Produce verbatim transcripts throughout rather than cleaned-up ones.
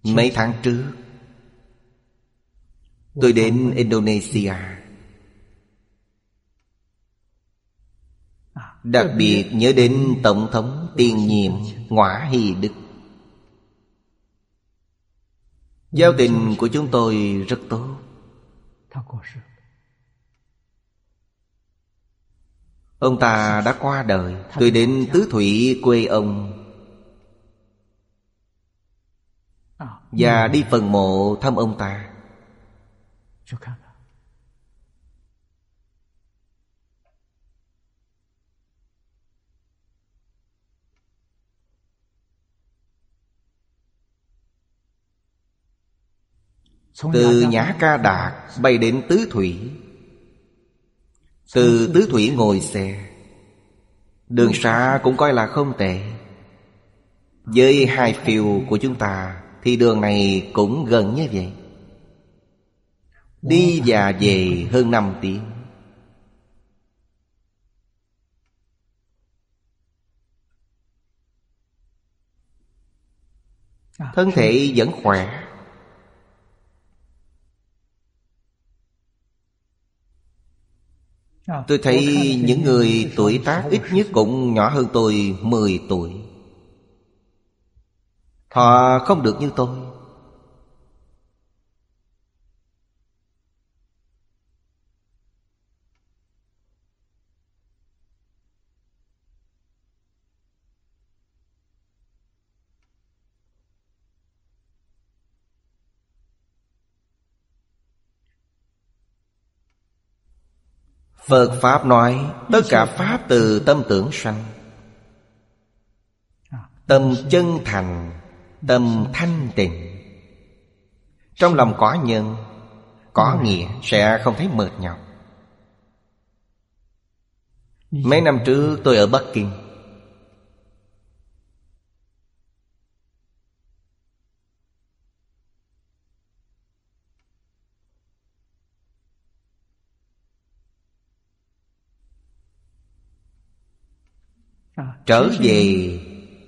Mấy tháng trước tôi đến Indonesia, đặc biệt nhớ đến Tổng thống tiền nhiệm Ngoã Hy Đức. Giao tình của chúng tôi rất tốt. Ông ta đã qua đời. Tôi đến Tứ Thủy quê ông và đi phần mộ thăm ông ta. Từ Nhã Ca Đạt bay đến Tứ Thủy. Từ Tứ Thủy ngồi xe. Đường xá cũng coi là không tệ. Với hai phiếu của chúng ta thì đường này cũng gần như vậy. Đi và về hơn năm tiếng. Thân thể vẫn khỏe. Tôi thấy những người tuổi tác ít nhất cũng nhỏ hơn tôi mười tuổi. Họ không được như tôi. Phật Pháp nói tất cả Pháp từ tâm tưởng sanh. Tâm chân thành, tâm thanh tịnh. Trong lòng có nhân, có nghĩa sẽ không thấy mệt nhọc. Mấy năm trước tôi ở Bắc Kinh. Trở về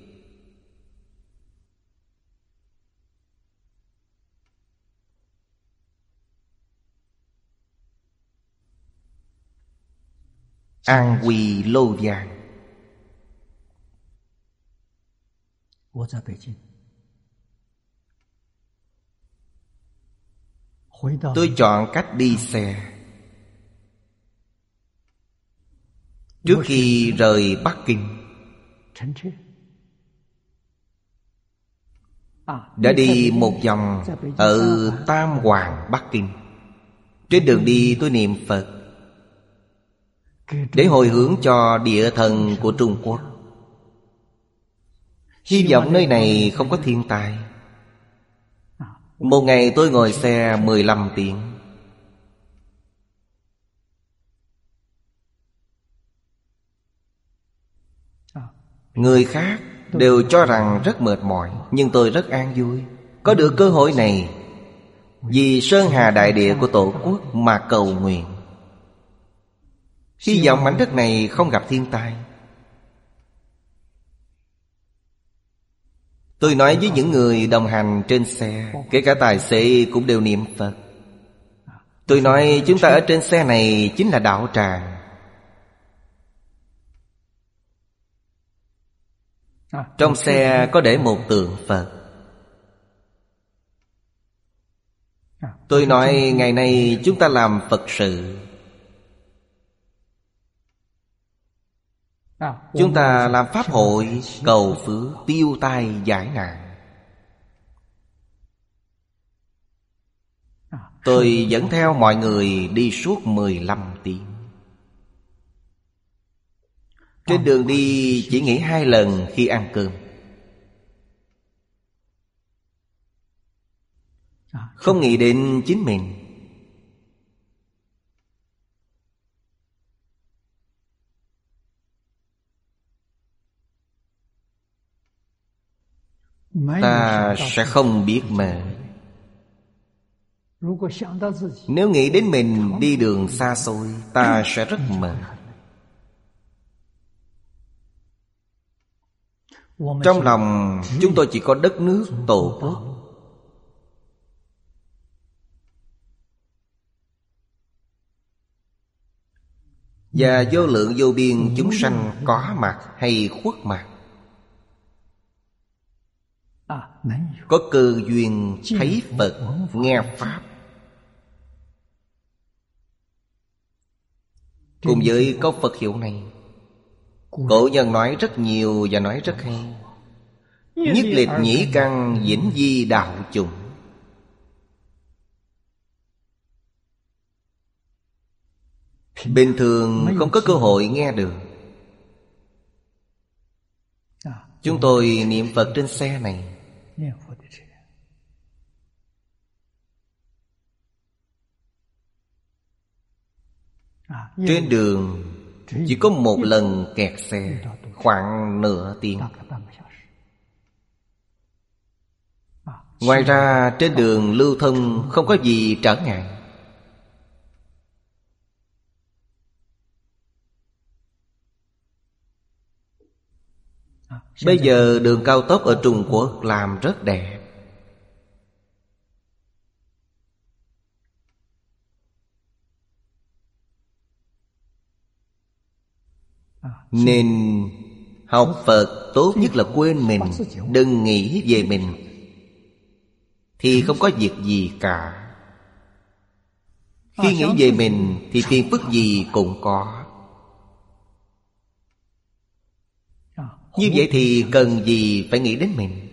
An Huy Lô Giang. Tôi chọn cách đi xe. Trước khi rời Bắc Kinh đã đi một vòng ở Tam Hoàng Bắc Kinh. Trên đường đi tôi niệm Phật để hồi hướng cho địa thần của Trung Quốc. Hy vọng nơi này không có thiên tai. Một ngày tôi ngồi xe mười lăm tiếng. Người khác đều cho rằng rất mệt mỏi, nhưng tôi rất an vui. Có được cơ hội này vì Sơn Hà đại địa của Tổ quốc mà cầu nguyện. Hy vọng mảnh đất này không gặp thiên tai. Tôi nói với những người đồng hành trên xe, kể cả tài xế cũng đều niệm Phật. Tôi nói chúng ta ở trên xe này chính là đạo tràng. Trong xe có để một tượng Phật. Tôi nói ngày nay chúng ta làm Phật sự. Chúng ta làm pháp hội cầu phước tiêu tai giải nạn. Tôi dẫn theo mọi người đi suốt mười lăm tiếng. Trên đường đi chỉ nghỉ hai lần khi ăn cơm. Không nghĩ đến chính mình. Ta sẽ không biết mệt. Nếu nghĩ đến mình đi đường xa xôi, ta sẽ rất mệt. Trong lòng chúng tôi chỉ có đất nước Tổ quốc. Và vô lượng vô biên chúng sanh có mặt hay khuất mặt, có cơ duyên thấy Phật, nghe Pháp. Cùng với câu Phật hiệu này, cổ nhân nói rất nhiều và nói rất hay. Nhất liệt nhĩ căn vĩnh vi đạo chủng. Bình thường không có cơ hội nghe được. Chúng tôi niệm Phật trên xe này, trên đường chỉ có một lần kẹt xe, khoảng nửa tiếng. Ngoài ra trên đường lưu thông không có gì trở ngại. Bây giờ đường cao tốc ở Trung Quốc làm rất đẹp. Nên học Phật tốt nhất là quên mình, đừng nghĩ về mình, thì không có việc gì cả. Khi nghĩ về mình thì phiền phức gì cũng có. Như vậy thì cần gì phải nghĩ đến mình?